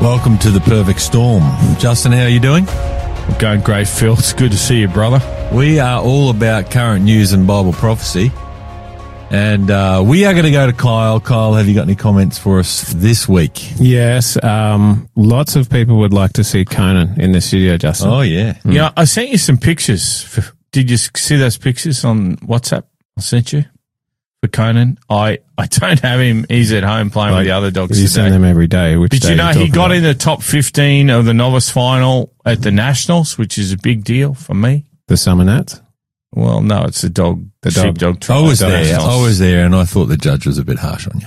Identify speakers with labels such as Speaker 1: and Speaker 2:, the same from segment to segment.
Speaker 1: Welcome to the Perfect Storm. Justin, how are you doing?
Speaker 2: I'm going great, Phil. It's good to see you, brother.
Speaker 1: We are all about current news and Bible prophecy. And we are going to go to Kyle. Kyle, have you got any comments for us this week?
Speaker 3: Yes. Lots of people would like to see Conan in the studio, Justin.
Speaker 1: Oh, yeah.
Speaker 2: Yeah, I sent you some pictures. Did you see those pictures on WhatsApp I sent you for Conan? I don't have him. He's at home playing with the other dogs
Speaker 3: You
Speaker 2: today.
Speaker 3: send them every day.
Speaker 2: Did you know he got in the top 15 of the novice final at the Nationals, which is a big deal for me?
Speaker 3: The Summer Nats?
Speaker 2: Well, no, it's the sheepdog
Speaker 1: I was there.
Speaker 2: Nationals.
Speaker 1: I was there, and I thought the judge was a bit harsh on you.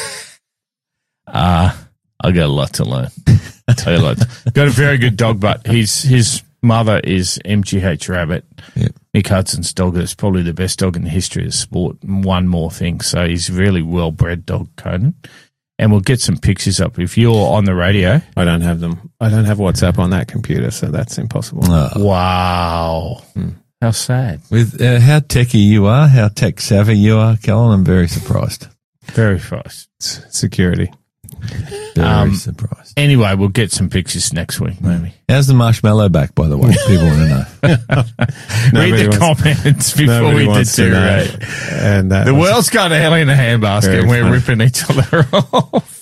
Speaker 2: I got a lot to learn. I tell you what, got a very good dog, but his mother is MGH Rabbit.
Speaker 1: Yep.
Speaker 2: Mick Hudson's dog is probably the best dog in the history of sport. And one more thing. So he's a really well-bred dog, Conan. And we'll get some pictures up. If you're on the radio.
Speaker 3: I don't have them. I don't have WhatsApp on that computer, so that's impossible.
Speaker 2: Wow. How sad.
Speaker 1: With how techie you are, how tech savvy you are, Colin, I'm very surprised.
Speaker 2: Very fast.
Speaker 3: Security.
Speaker 1: Very surprised.
Speaker 2: Anyway, we'll get some pictures next week, maybe.
Speaker 1: How's the marshmallow back, by the way? People want to know.
Speaker 2: Read the comments before we deteriorate.
Speaker 3: And
Speaker 2: the world's got a hell in a handbasket and we're ripping each other off.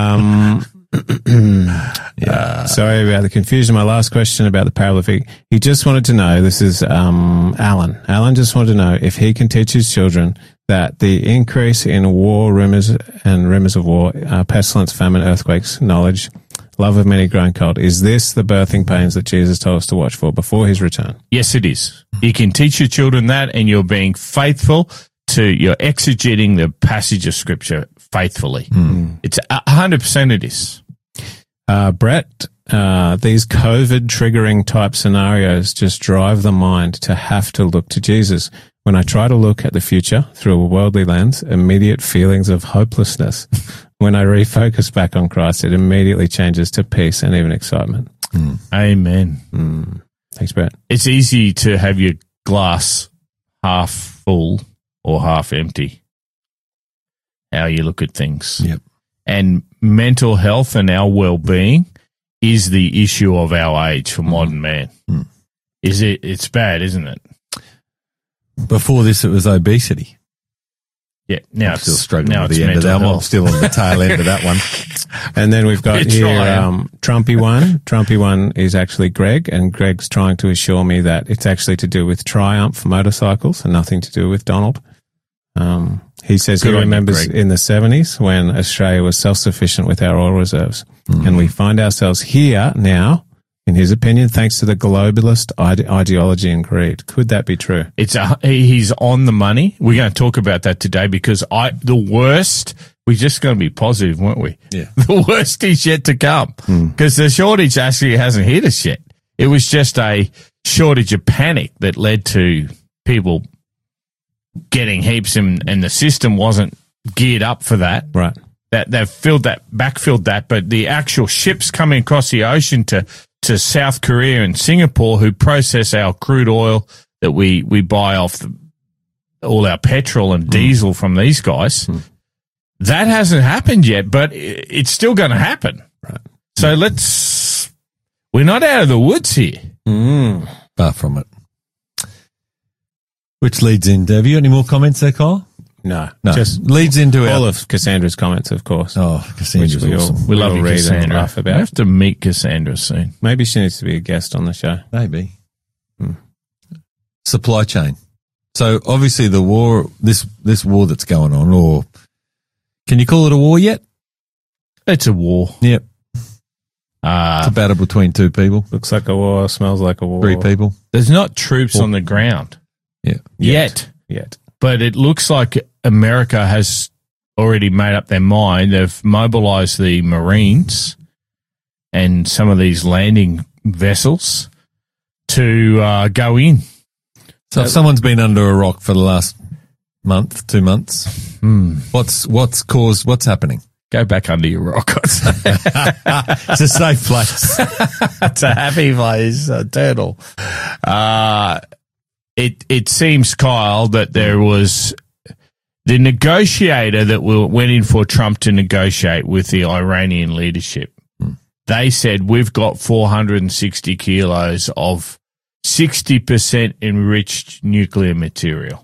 Speaker 3: Sorry about the confusion. My last question about the parable of fig. He just wanted to know, this is Alan. Alan just wanted to know if he can teach his children that the increase in war, rumors of war, pestilence, famine, earthquakes, knowledge, love of many growing cold, is this the birthing pains that Jesus told us to watch for before his return?
Speaker 2: Yes, it is. You can teach your children that, and you're being faithful you're exegeting the passage of Scripture faithfully. It's 100% it is.
Speaker 3: Brett, these COVID triggering type scenarios just drive the mind to have to look to Jesus. When I try to look at the future through a worldly lens, immediate feelings of hopelessness. When I refocus back on Christ, it immediately changes to peace and even excitement.
Speaker 2: Amen.
Speaker 3: Thanks, Brett.
Speaker 2: It's easy to have your glass half full or half empty, how you look at things.
Speaker 1: Yep.
Speaker 2: And mental health and our well-being is the issue of our age for modern man. It's bad, isn't it?
Speaker 1: Before this, it was obesity.
Speaker 2: Yeah, now
Speaker 1: I'm still struggling
Speaker 2: now
Speaker 1: with
Speaker 2: it's
Speaker 1: the end of that
Speaker 2: mental
Speaker 1: one. I'm
Speaker 2: health.
Speaker 1: still on the tail end of that one.
Speaker 3: And then we've got
Speaker 2: It's
Speaker 3: here
Speaker 2: right.
Speaker 3: Trumpy one. Trumpy one is actually Greg, and Greg's trying to assure me that it's actually to do with Triumph motorcycles and nothing to do with Donald. He says
Speaker 2: Good
Speaker 3: he
Speaker 2: on you,
Speaker 3: remembers
Speaker 2: Greg.
Speaker 3: in the 70s when Australia was self-sufficient with our oil reserves. And we find ourselves here now, in his opinion, thanks to the globalist ideology and greed. Could that be true?
Speaker 2: He's on the money. We're going to talk about that today because the worst, we're just going to be positive, weren't we?
Speaker 1: Yeah.
Speaker 2: The worst is yet to come because the shortage actually hasn't hit us yet. It was just a shortage of panic that led to people getting heaps and the system wasn't geared up for that.
Speaker 3: Right.
Speaker 2: That they've backfilled that, but the actual ships coming across the ocean to South Korea and Singapore who process our crude oil that we buy off all our petrol and diesel from these guys, that hasn't happened yet, but it's still going to happen.
Speaker 3: Right.
Speaker 2: So we're not out of the woods here.
Speaker 1: Far from it. Which leads into, have you got any more comments there, Kyle?
Speaker 3: No.
Speaker 1: No.
Speaker 3: Just
Speaker 1: leads into
Speaker 3: all
Speaker 1: our...
Speaker 3: of Cassandra's comments, of course.
Speaker 1: Oh, Cassandra's
Speaker 3: Which we all-
Speaker 1: awesome.
Speaker 2: We love
Speaker 3: We'll
Speaker 2: you,
Speaker 3: read and
Speaker 2: Cassandra.
Speaker 3: laugh about.
Speaker 2: I have to meet Cassandra soon.
Speaker 3: Maybe she needs to be a guest on the show.
Speaker 1: Maybe. Supply chain. So obviously the war, this war that's going on, or can you call it a war yet?
Speaker 2: It's a war.
Speaker 1: Yep. It's a battle between two people,
Speaker 3: Looks like a war, smells like a war.
Speaker 1: three people.
Speaker 2: There's not troops on the ground
Speaker 1: Yeah.
Speaker 2: yet.
Speaker 3: Yet.
Speaker 2: But it looks like America has already made up their mind. They've mobilized the Marines and some of these landing vessels to go in.
Speaker 1: So if someone's been under a rock for the last month, 2 months, what's happening?
Speaker 2: Go back under your rock.
Speaker 1: It's a safe place.
Speaker 2: It's a happy place, a turtle. It seems, Kyle, that there was the negotiator that went in for Trump to negotiate with the Iranian leadership. they said we've got 460 kilos of 60% enriched nuclear material.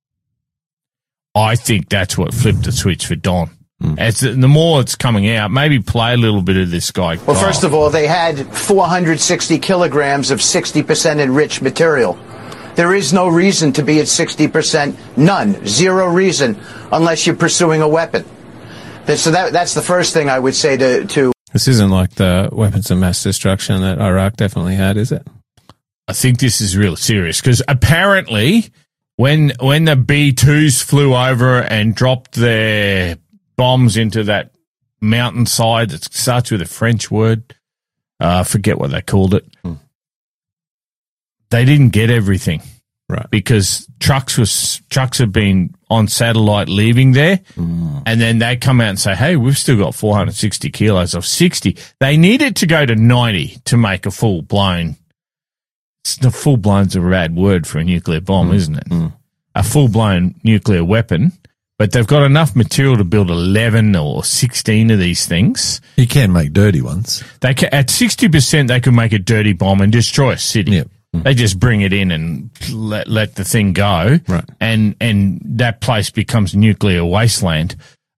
Speaker 2: I think that's what flipped the switch for Don. As the more it's coming out, maybe play a little bit of this guy.
Speaker 4: Well, first of all, they had 460 kilograms of 60% enriched material. There is no reason to be at 60%. None. Zero reason unless you're pursuing a weapon. So that's the first thing I would say to.
Speaker 3: This isn't like the weapons of mass destruction that Iraq definitely had, is it?
Speaker 2: I think this is real serious because apparently when the B-2s flew over and dropped their bombs into that mountainside that starts with a French word, I forget what they called it. They didn't get everything,
Speaker 3: right?
Speaker 2: Because trucks have been on satellite leaving there, and then they come out and say, "Hey, we've still got 460 kilos of 60." They needed to go to 90 to make a full blown. The full blown's a rad word for a nuclear bomb, isn't it? A full blown nuclear weapon. But they've got enough material to build 11 or 16 of these things.
Speaker 1: You can make dirty ones.
Speaker 2: They can, at 60%, they can make a dirty bomb and destroy a city.
Speaker 1: Yep.
Speaker 2: They just bring it in and let the thing go,
Speaker 3: right?
Speaker 2: And that place becomes a nuclear wasteland.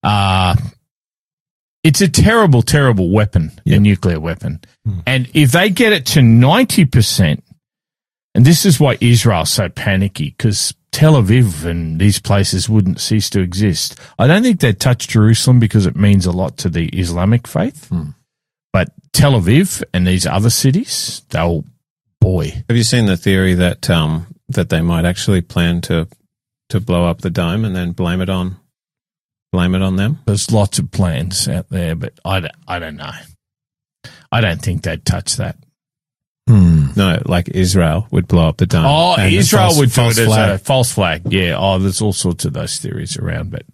Speaker 2: It's a terrible, terrible weapon, a nuclear weapon. And if they get it to 90%, and this is why Israel's so panicky, because Tel Aviv and these places wouldn't cease to exist. I don't think they'd touch Jerusalem because it means a lot to the Islamic faith. But Tel Aviv and these other cities, they'll, boy.
Speaker 3: Have you seen the theory that that they might actually plan to blow up the dome and then blame it on them?
Speaker 2: There's lots of plans out there, but I don't know. I don't think they'd touch that.
Speaker 3: No, like Israel would blow up the dome.
Speaker 2: Oh, Israel would do it as a false flag. Yeah. Oh, there's all sorts of those theories around. But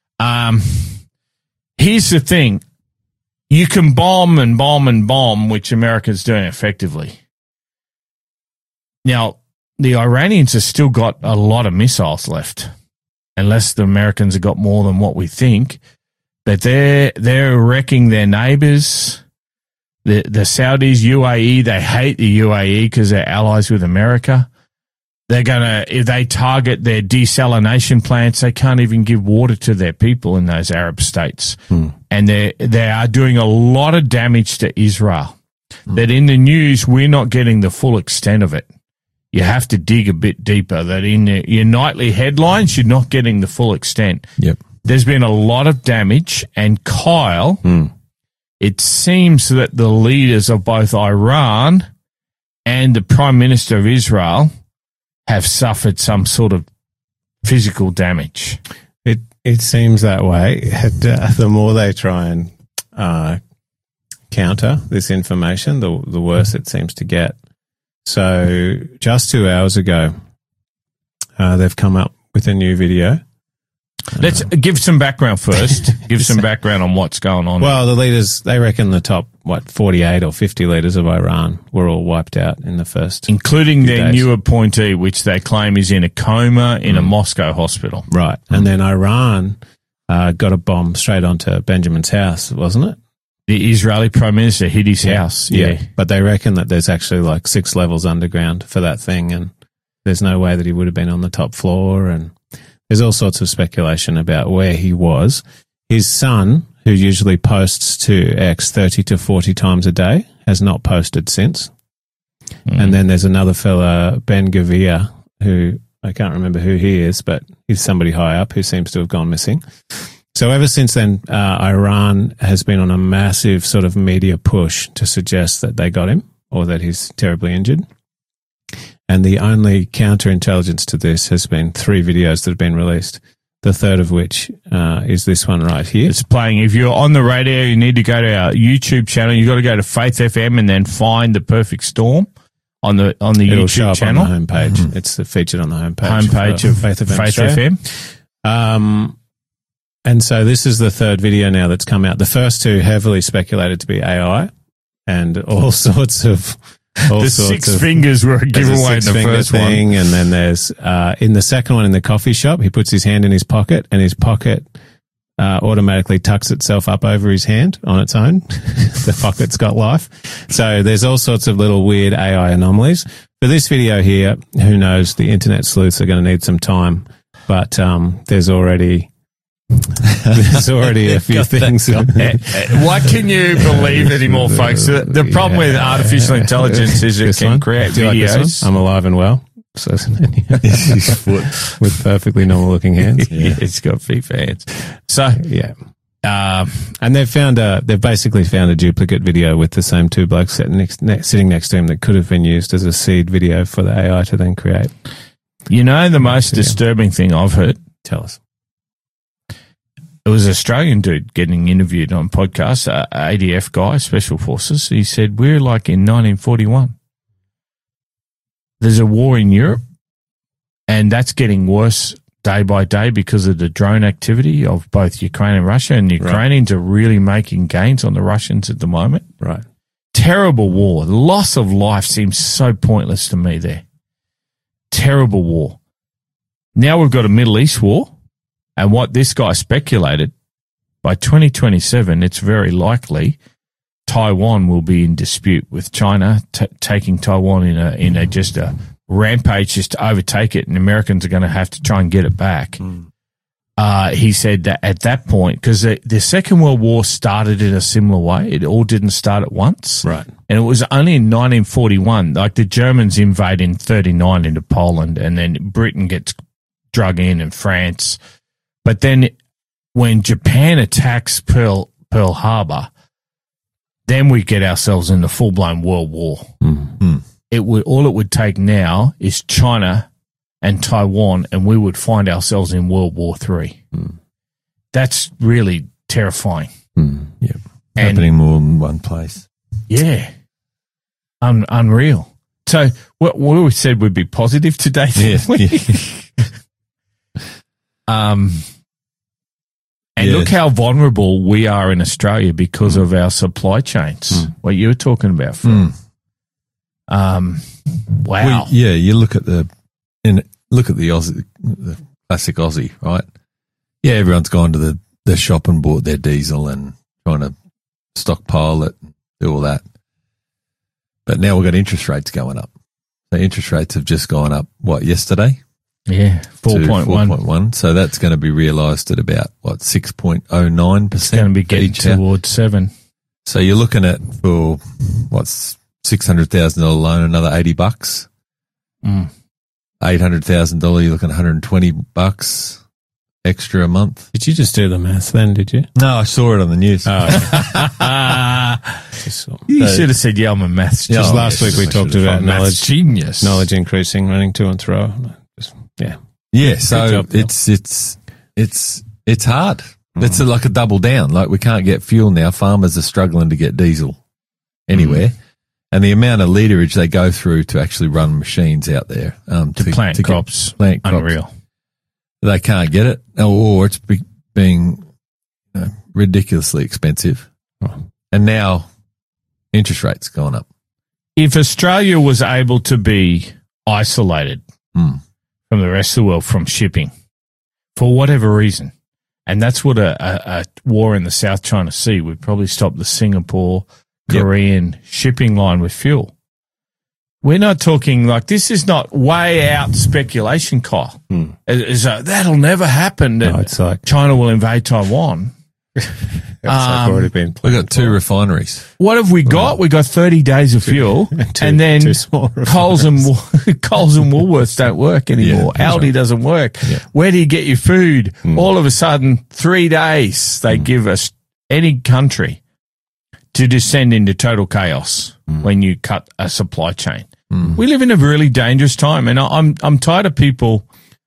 Speaker 2: here's the thing. You can bomb and bomb and bomb, which America's doing effectively. Now, the Iranians have still got a lot of missiles left, unless the Americans have got more than what we think. But they're wrecking their neighbors. The Saudis, UAE, they hate the UAE because they're allies with America. They're if they target their desalination plants, they can't even give water to their people in those Arab states. And they are doing a lot of damage to Israel. That in the news, we're not getting the full extent of it. You have to dig a bit deeper. That in your nightly headlines, you're not getting the full extent.
Speaker 1: Yep.
Speaker 2: There's been a lot of damage, and Kyle, it seems that the leaders of both Iran and the Prime Minister of Israel have suffered some sort of physical damage.
Speaker 3: It seems that way. The more they try and counter this information, the worse it seems to get. So just 2 hours ago, they've come up with a new video.
Speaker 2: Let's give some background first. Give some background on what's going on.
Speaker 3: Well, the leaders, they reckon the top, 48 or 50 leaders of Iran were all wiped out in the first.
Speaker 2: Including their new appointee, which they claim is in a coma in a Moscow hospital.
Speaker 3: Right. And then Iran got a bomb straight onto Benjamin's house, wasn't it?
Speaker 2: The Israeli Prime Minister hit his house. Yeah.
Speaker 3: But they reckon that there's actually like 6 levels underground for that thing, and there's no way that he would have been on the top floor, and there's all sorts of speculation about where he was. His son, who usually posts to X 30 to 40 times a day, has not posted since. And then there's another fella, Ben Gavir, who I can't remember who he is, but he's somebody high up who seems to have gone missing. So ever since then, Iran has been on a massive sort of media push to suggest that they got him or that he's terribly injured. And the only counterintelligence to this has been 3 videos that have been released, the third of which is this one right here.
Speaker 2: It's playing. If you're on the radio, you need to go to our YouTube channel. You've got to go to Faith FM and then find The Perfect Storm on the
Speaker 3: It'll
Speaker 2: YouTube
Speaker 3: show up
Speaker 2: channel.
Speaker 3: on the homepage. It's featured on the homepage.
Speaker 2: Homepage of
Speaker 3: Faith FM.
Speaker 2: Faith FM.
Speaker 3: And so this is the third video now that's come out. The first 2 heavily speculated to be AI and all sorts of...
Speaker 2: The 6 fingers were a giveaway in the first
Speaker 3: thing,
Speaker 2: one.
Speaker 3: And then there's in the second one in the coffee shop, he puts his hand in his pocket, and his pocket automatically tucks itself up over his hand on its own. The pocket's got life. So there's all sorts of little weird AI anomalies. For this video here, who knows, the internet sleuths are going to need some time, but there's already a few things.
Speaker 2: Why can you believe anymore, folks? The problem with artificial intelligence is it can create videos.
Speaker 3: I'm alive and well. So his foot with perfectly normal looking hands.
Speaker 2: Yeah, it's got FIFA hands. So
Speaker 3: yeah, and they've basically found a duplicate video with the same two blokes sitting next to him that could have been used as a seed video for the AI to then create.
Speaker 2: You know, the most disturbing thing I've heard.
Speaker 3: Tell us.
Speaker 2: It was an Australian dude getting interviewed on podcast, ADF guy, Special Forces. He said, we're like in 1941. There's a war in Europe, and that's getting worse day by day because of the drone activity of both Ukraine and Russia, and the Ukrainians are really making gains on the Russians at the moment.
Speaker 3: Right.
Speaker 2: Terrible war. The loss of life seems so pointless to me there. Terrible war. Now we've got a Middle East war. And what this guy speculated, by 2027, it's very likely Taiwan will be in dispute with China, taking Taiwan in a just a rampage just to overtake it, and Americans are going to have to try and get it back. He said that at that point, because the Second World War started in a similar way, it all didn't start at once.
Speaker 3: Right.
Speaker 2: And it was only in 1941, like the Germans invade in 1939 into Poland, and then Britain gets drug in, and France. But then when Japan attacks Pearl Harbor, then we get ourselves in the full-blown world war. All it would take now is China and Taiwan, and we would find ourselves in World War III. That's really terrifying.
Speaker 1: Yeah. Happening more than one place.
Speaker 2: Yeah. Unreal. So what we said would be positive today. And look how vulnerable we are in Australia because of our supply chains. What you were talking about, Phil. Wow.
Speaker 1: Well, you look at the Aussie, the classic Aussie, right? Yeah, everyone's gone to the shop and bought their diesel and trying to stockpile it, and do all that. But now we've got interest rates going up. So interest rates have just gone up, yesterday?
Speaker 2: Yeah, 4.1.
Speaker 1: So that's going to be realised at about, 6.09%?
Speaker 2: It's going to be getting towards 7.
Speaker 1: So you're looking at, for, $600,000 loan, another $80. $800,000, you're looking at $120 extra a month.
Speaker 3: Did you just do the math then, did you?
Speaker 1: No, I saw it on the news.
Speaker 2: You should have said, I'm a maths genius.
Speaker 3: Just last week we talked about knowledge increasing, running to and fro.
Speaker 1: Yeah, so job, it's hard. It's like a double down. Like, we can't get fuel now. Farmers are struggling to get diesel anywhere. And the amount of literage they go through to actually run machines out there
Speaker 2: to plant crops, unreal.
Speaker 1: They can't get it, or it's being ridiculously expensive. And now interest rates gone up.
Speaker 2: If Australia was able to be isolated from the rest of the world from shipping for whatever reason, and that's what a war in the South China Sea would probably stop the Singapore, Korean shipping line with fuel. We're not talking like, this is not way out speculation, Kyle. That'll never happen.
Speaker 3: No, it's like
Speaker 2: China will invade Taiwan.
Speaker 3: That's already been
Speaker 1: we've got 2 refineries.
Speaker 2: What have we got? We got 30 days of fuel, and then Coles and Woolworths don't work anymore. Aldi doesn't work. Where do you get your food? All of a sudden, 3 days they give us, any country, to descend into total chaos when you cut a supply chain. We live in a really dangerous time, and I'm tired of people.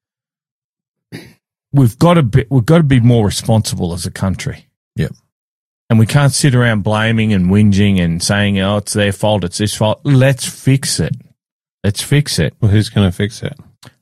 Speaker 2: We've got to be more responsible as a country.
Speaker 1: Yep.
Speaker 2: And we can't sit around blaming and whinging and saying, it's their fault, it's this fault. Let's fix it.
Speaker 3: Well, who's going to fix it?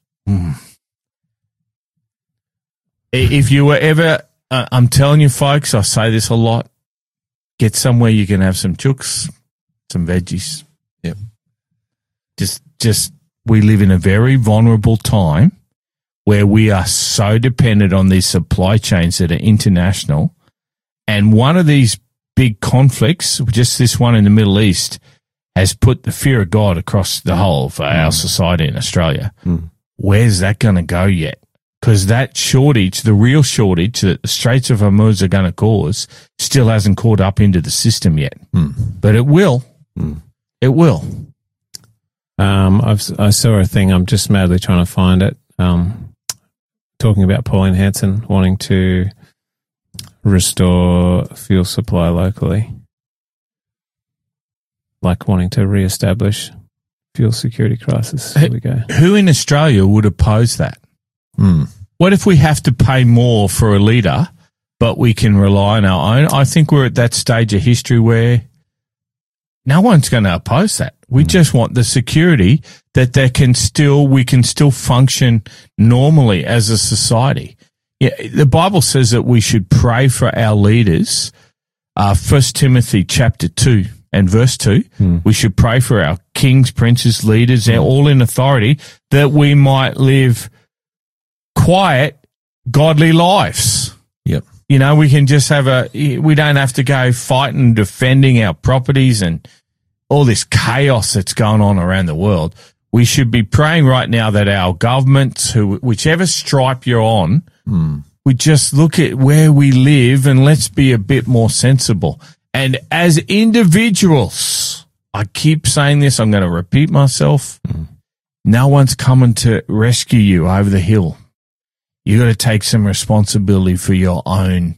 Speaker 2: If you were ever, I'm telling you, folks, I say this a lot, get somewhere you can have some chooks, some veggies.
Speaker 1: Yep.
Speaker 2: Just we live in a very vulnerable time where we are so dependent on these supply chains that are international. And one of these big conflicts, just this one in the Middle East, has put the fear of God across the whole of our society in Australia. Where's that going to go yet? Because that shortage, the real shortage that the Straits of Hormuz are going to cause, still hasn't caught up into the system yet. But it will. It will.
Speaker 3: I saw a thing. I'm just madly trying to find it. Talking about Pauline Hanson wanting to restore fuel supply locally, like wanting to reestablish fuel security crisis. Here we go.
Speaker 2: Who in Australia would oppose that? What if we have to pay more for a litre, but we can rely on our own? I think we're at that stage of history where no one's going to oppose that. We just want the security that we can still function normally as a society. Yeah, the Bible says that we should pray for our leaders. 1 Timothy chapter 2 and verse 2, we should pray for our kings, princes, leaders, all in authority, that we might live quiet, godly lives.
Speaker 1: Yep.
Speaker 2: You know, we can just we don't have to go fighting, defending our properties and all this chaos that's going on around the world. We should be praying right now that our governments, whichever stripe you're on, we just look at where we live and let's be a bit more sensible. And as individuals, I keep saying this, I'm going to repeat myself. No one's coming to rescue you over the hill. You got to take some responsibility for your own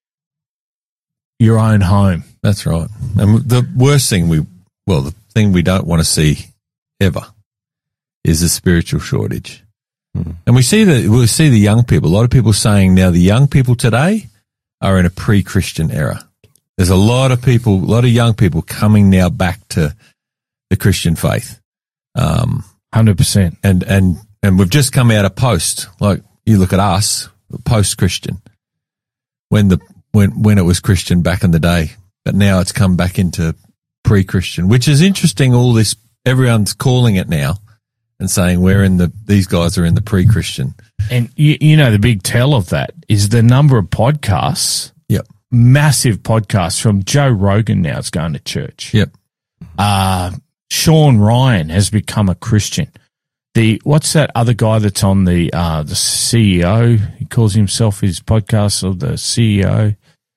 Speaker 2: home.
Speaker 1: That's right. And the worst thing the thing we don't want to see ever is a spiritual shortage. And we see the young people. A lot of people saying now the young people today are in a pre-Christian era. There's a lot of young people coming now back to the Christian faith.
Speaker 2: 100%.
Speaker 1: And we've just come out of post. Like you look at us, post-Christian, when it was Christian back in the day, but now it's come back into pre-Christian, which is interesting. All this, everyone's calling it now and saying these guys are in the pre-Christian.
Speaker 2: And you know, the big tell of that is the number of podcasts.
Speaker 1: Yep.
Speaker 2: Massive podcasts from Joe Rogan now is going to church.
Speaker 1: Yep.
Speaker 2: Sean Ryan has become a Christian. What's that other guy that's on the CEO? He calls himself his podcast of the CEO.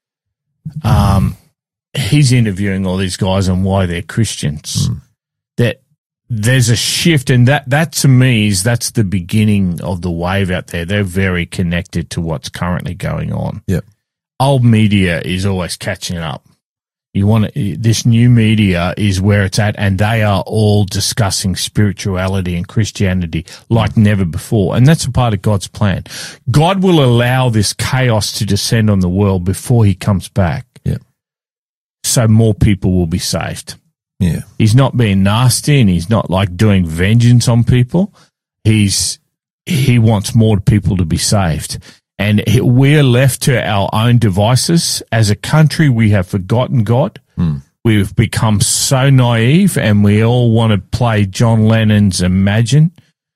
Speaker 2: He's interviewing all these guys on why they're Christians. That there's a shift, and that to me that's the beginning of the wave out there. They're very connected to what's currently going on.
Speaker 1: Yep.
Speaker 2: Old media is always catching up. This new media is where it's at, and they are all discussing spirituality and Christianity like never before. And that's a part of God's plan. God will allow this chaos to descend on the world before he comes back.
Speaker 1: Yeah.
Speaker 2: So more people will be saved.
Speaker 1: Yeah.
Speaker 2: He's not being nasty, and he's not like doing vengeance on people. He wants more people to be saved. And we're left to our own devices. As a country, we have forgotten God. We've become so naive, and we all want to play John Lennon's Imagine,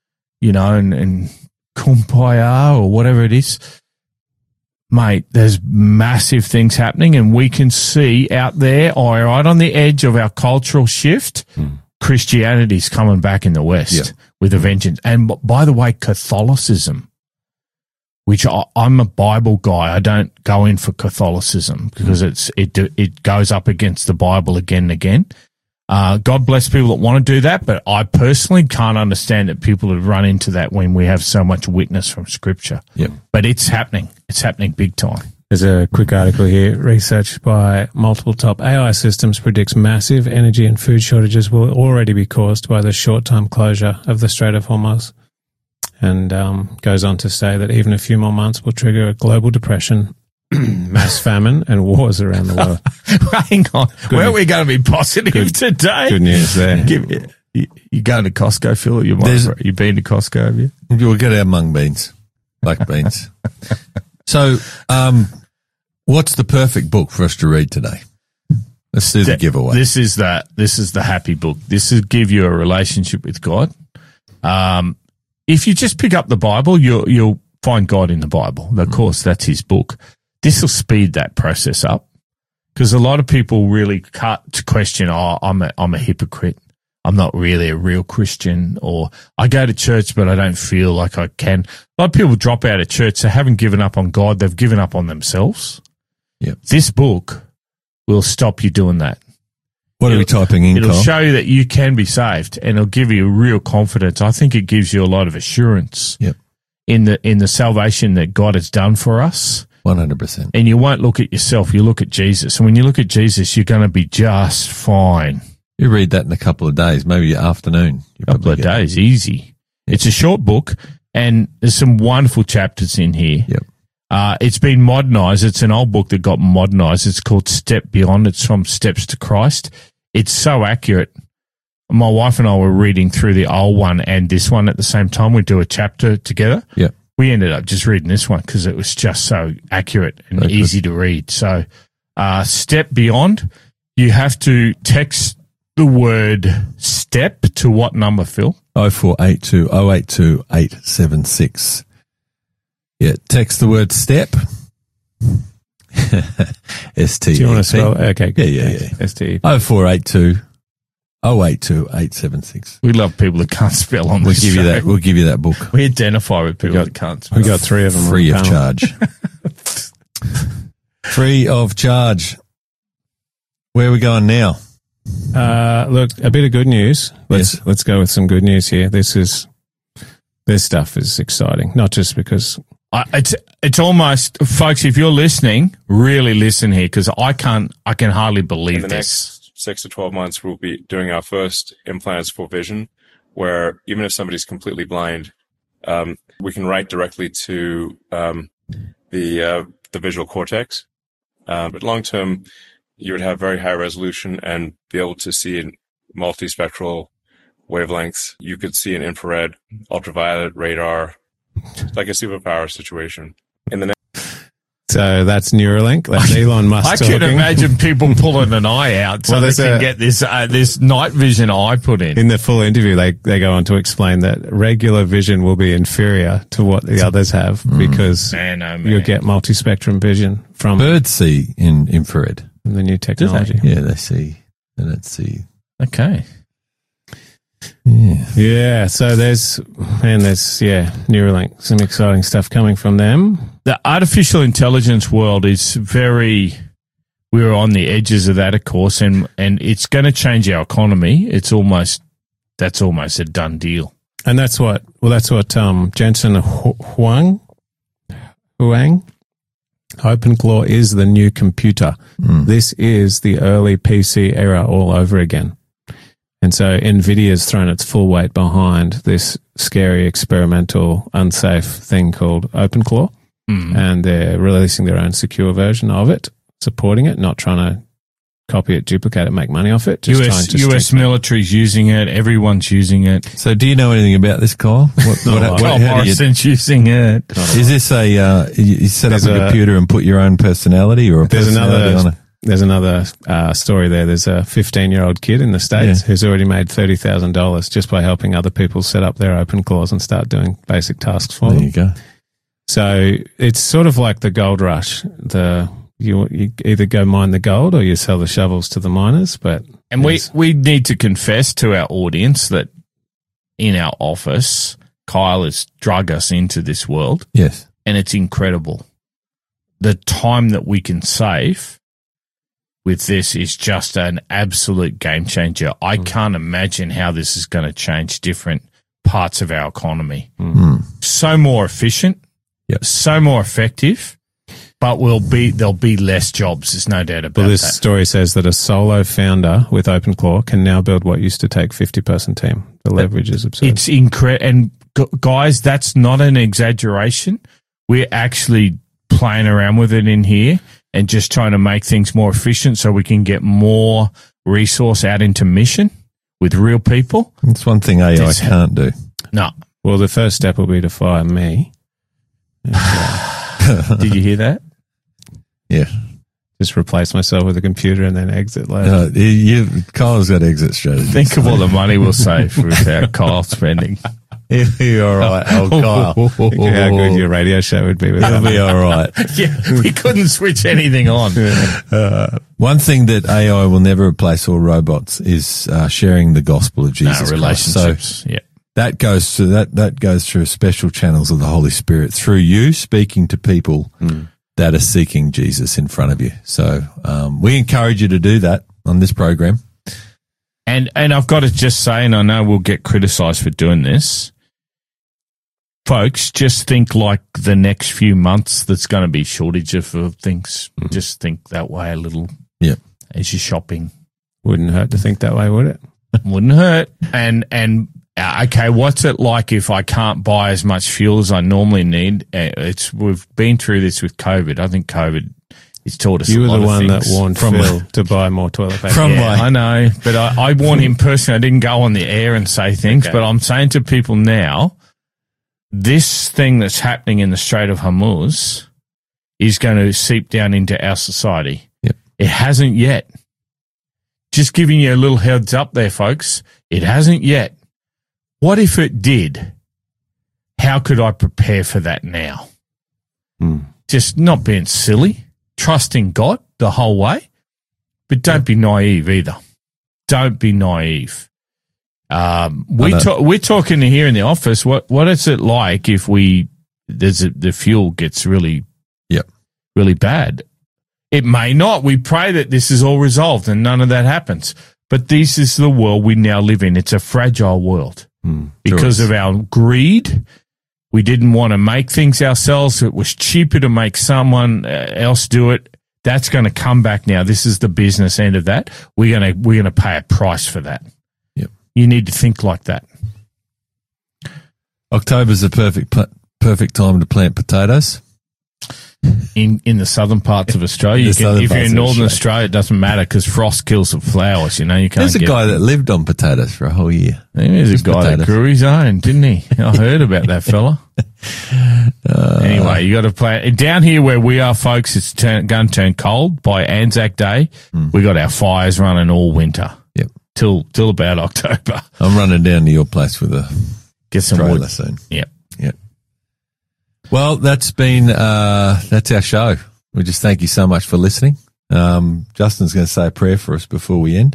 Speaker 2: and Kumbaya or whatever it is. Mate, there's massive things happening, and we can see out there, right on the edge of our cultural shift, Christianity's coming back in the West with a vengeance. And by the way, Catholicism, which I'm a Bible guy. I don't go in for Catholicism because it goes up against the Bible again and again. God bless people that want to do that, but I personally can't understand that people would run into that when we have so much witness from Scripture.
Speaker 1: Yep.
Speaker 2: But it's happening. It's happening big time.
Speaker 3: There's a quick article here. Research by multiple top AI systems predicts massive energy and food shortages will already be caused by the short-term closure of the Strait of Hormuz. And goes on to say that even a few more months will trigger a global depression, mass famine, and wars around the world.
Speaker 2: Hang on. Weren't we going to be positive today?
Speaker 3: Good news there.
Speaker 2: You going to Costco, Phil? You been to Costco, have you?
Speaker 1: We'll get our mung beans, black beans. So what's the perfect book for us to read today? Let's do the giveaway.
Speaker 2: This is the happy book. This will give you a relationship with God. if you just pick up the Bible, you'll find God in the Bible. Of course, that's his book. This will speed that process up because a lot of people really cut to question, I'm a hypocrite. I'm not really a real Christian, or I go to church, but I don't feel like I can. A lot of people drop out of church. They haven't given up on God. They've given up on themselves.
Speaker 1: Yep.
Speaker 2: This book will stop you doing that.
Speaker 1: What are we typing in,
Speaker 2: It'll
Speaker 1: Kyle?
Speaker 2: show you that you can be saved, and it'll give you real confidence. I think it gives you a lot of assurance
Speaker 1: Yep.
Speaker 2: in the salvation that God has done for us.
Speaker 1: 100%.
Speaker 2: And you won't look at yourself. You look at Jesus. And when you look at Jesus, you're going to be just fine.
Speaker 1: You read that in a couple of days, maybe afternoon. You
Speaker 2: A couple of
Speaker 1: probably get-
Speaker 2: days, easy. It's a short book, and there's some wonderful chapters in here.
Speaker 1: Yep.
Speaker 2: It's been modernized. It's an old book that got modernized. It's called Step Beyond. It's from Steps to Christ. It's so accurate. My wife and I were reading through the old one and this one at the same time. We do a chapter together.
Speaker 1: Yep.
Speaker 2: We ended up just reading this one because it was just so accurate and
Speaker 1: Very good.
Speaker 2: easy to read. So, Step Beyond, you have to text the word step to what number, Phil?
Speaker 1: 0482 082 876. Yeah, text the word step. STEP.
Speaker 3: Do you want to spell? Okay, good.
Speaker 1: Yeah.
Speaker 3: STEP.
Speaker 1: 0482 082 876.
Speaker 2: We love people that can't spell on
Speaker 1: We'll
Speaker 2: this
Speaker 1: give you
Speaker 2: show.
Speaker 1: that. We'll give you that book
Speaker 2: We identify with people
Speaker 3: got-
Speaker 2: that can't spell.
Speaker 3: We got 3 of them. on
Speaker 1: free
Speaker 3: the
Speaker 1: of
Speaker 3: panel.
Speaker 1: charge. Free of charge. Where are we going now?
Speaker 3: Look, a bit of good news. Let's go with some good news here. This stuff is exciting, not just because
Speaker 2: It's almost, folks, if you're listening, really listen here because I can hardly
Speaker 5: In
Speaker 2: believe
Speaker 5: the
Speaker 2: this.
Speaker 5: next 6 to 12 months, we'll be doing our first implants for vision, where even if somebody's completely blind, we can write directly to the visual cortex. But long term, you would have very high resolution and be able to see in multispectral wavelengths. You could see in infrared, ultraviolet, radar. It's like a superpower situation. In the next
Speaker 3: so that's Neuralink. That's Elon Musk
Speaker 2: I
Speaker 3: talking.
Speaker 2: can imagine people pulling an eye out so
Speaker 3: Well,
Speaker 2: they
Speaker 3: there's
Speaker 2: can
Speaker 3: a-
Speaker 2: get this night vision eye put in.
Speaker 3: In the full interview, they go on to explain that regular vision will be inferior to what the others have because
Speaker 2: Man, oh, man.
Speaker 3: you'll get multispectrum vision from
Speaker 1: Birds see in infrared.
Speaker 3: the new technology.
Speaker 1: Yeah, they see. And let's see.
Speaker 2: Okay.
Speaker 1: Yeah.
Speaker 3: Yeah, so there's Neuralink, some exciting stuff coming from them.
Speaker 2: The artificial intelligence world is we're on the edges of that, of course, and it's going to change our economy. That's almost a done deal.
Speaker 3: And that's what Jensen Huang, OpenClaw is the new computer. This is the early PC era all over again. And so NVIDIA's thrown its full weight behind this scary experimental unsafe thing called OpenClaw. And they're releasing their own secure version of it, supporting it, not trying to copy it, duplicate it, make money off it. Just trying to
Speaker 2: US
Speaker 3: strengthen it.
Speaker 2: military's using it. Everyone's using it.
Speaker 1: So do you know anything about this, Kyle?
Speaker 2: Carl
Speaker 1: how do you,
Speaker 2: Morrison's using it.
Speaker 1: is this you set up
Speaker 3: There's
Speaker 1: a
Speaker 3: a-
Speaker 1: computer and put your own personality or a
Speaker 3: There's
Speaker 1: personality on it?
Speaker 3: There's another story there. There's a 15-year-old kid in the States
Speaker 1: Yeah.
Speaker 3: who's already made $30,000 just by helping other people set up their OpenClaws and start doing basic tasks for
Speaker 1: There
Speaker 3: them.
Speaker 1: you go.
Speaker 3: So it's sort of like the gold rush. You either go mine the gold or you sell the shovels to the miners. But
Speaker 2: And we need to confess to our audience that in our office, Kyle has drug us into this world,
Speaker 1: Yes.
Speaker 2: and it's incredible. The time that we can save with this is just an absolute game changer. I can't imagine how this is going to change different parts of our economy. So more efficient,
Speaker 1: Yep.
Speaker 2: so more effective, but there'll be less jobs. There's no doubt about
Speaker 3: Well, this
Speaker 2: that.
Speaker 3: story says that a solo founder with OpenClaw can now build what used to take 50-person team. The leverage is absurd.
Speaker 2: It's incredible. And guys, that's not an exaggeration. We're actually playing around with it in here and just trying to make things more efficient so we can get more resource out into mission with real people.
Speaker 1: That's one thing AI
Speaker 2: This-
Speaker 1: can't do.
Speaker 2: No.
Speaker 3: Well, the first step will be to fire me.
Speaker 2: Did you hear that?
Speaker 1: Yeah.
Speaker 3: Just replace myself with a computer and then exit later.
Speaker 1: Kyle's got exit strategy.
Speaker 2: Think of all the money we'll save without Kyle spending.
Speaker 1: He'll be all right. Oh, Kyle.
Speaker 3: Think of how good your radio show would be with
Speaker 1: He'll
Speaker 3: him.
Speaker 1: be all right.
Speaker 2: Yeah, we couldn't switch anything on.
Speaker 1: One thing that AI will never replace, or robots, is sharing the gospel of Jesus Christ.
Speaker 2: Relationships.
Speaker 1: So
Speaker 2: Yeah.
Speaker 1: that goes through that goes through special channels of the Holy Spirit through you speaking to people that are seeking Jesus in front of you. So we encourage you to do that on this program.
Speaker 2: And I've got to just say, and I know we'll get criticised for doing this, folks, just think like the next few months there's going to be shortage of things. Just think that way a little as you're shopping.
Speaker 3: Wouldn't hurt to think that way, would it?
Speaker 2: Wouldn't hurt. And okay, what's it like if I can't buy as much fuel as I normally need? We've been through this with COVID. I think COVID has taught us
Speaker 3: You
Speaker 2: a
Speaker 3: were
Speaker 2: lot
Speaker 3: the
Speaker 2: of
Speaker 3: one that
Speaker 2: things.
Speaker 3: warned Phil to buy more toilet paper.
Speaker 2: I know, but I warned him personally. I didn't go on the air and say things, but I'm saying to people now, this thing that's happening in the Strait of Hormuz is going to seep down into our society.
Speaker 1: Yep.
Speaker 2: It hasn't yet. Just giving you a little heads up there, folks. It hasn't yet. What if it did? How could I prepare for that now? Just not being silly, trusting God the whole way, but don't be naive either. Don't be naive. We're talking here in the office. What is it like if the fuel gets really bad? It may not. We pray that this is all resolved and none of that happens. But this is the world we now live in. It's a fragile world because of our greed. We didn't want to make things ourselves. It was cheaper to make someone else do it. That's going to come back now. This is the business end of that. We're going to pay a price for that.
Speaker 1: Yep.
Speaker 2: You need to think like that.
Speaker 1: October's the perfect time to plant potatoes.
Speaker 2: In the southern parts of Australia, if you're in northern Australia, it doesn't matter because frost kills the flowers. You know, you can't.
Speaker 1: There's a guy that lived on potatoes for a whole year.
Speaker 2: There's a guy that grew his own, didn't he? I heard about that fella. Anyway, you got to plant down here where we are, folks. It's going to turn cold by Anzac Day. We got our fires running all winter.
Speaker 1: Yep,
Speaker 2: till about October.
Speaker 1: I'm running down to your place with a
Speaker 2: get some
Speaker 1: trailer
Speaker 2: wood
Speaker 1: soon.
Speaker 2: Yep.
Speaker 1: Well, that's our show. We just thank you so much for listening. Justin's going to say a prayer for us before we end.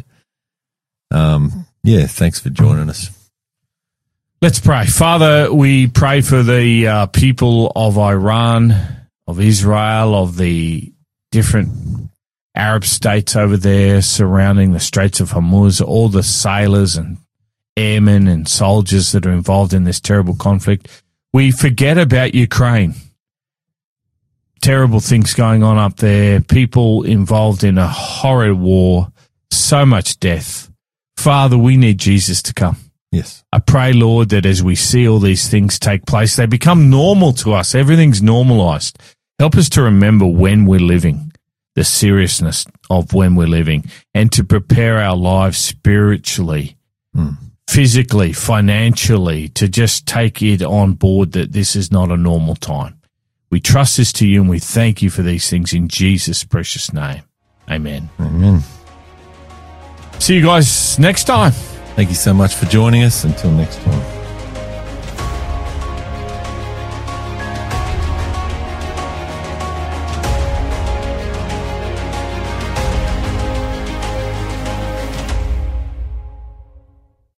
Speaker 1: Thanks for joining us.
Speaker 2: Let's pray. Father, we pray for the people of Iran, of Israel, of the different Arab states over there surrounding the Straits of Hormuz, all the sailors and airmen and soldiers that are involved in this terrible conflict. We forget about Ukraine. Terrible things going on up there. People involved in a horrid war. So much death. Father, we need Jesus to come.
Speaker 1: Yes.
Speaker 2: I pray, Lord, that as we see all these things take place, they become normal to us. Everything's normalized. Help us to remember when we're living, the seriousness of when we're living, and to prepare our lives spiritually, physically, financially, to just take it on board that this is not a normal time. We trust this to you and we thank you for these things in Jesus' precious name. Amen.
Speaker 1: Amen.
Speaker 2: See you guys next time.
Speaker 1: Thank you so much for joining us. Until next time.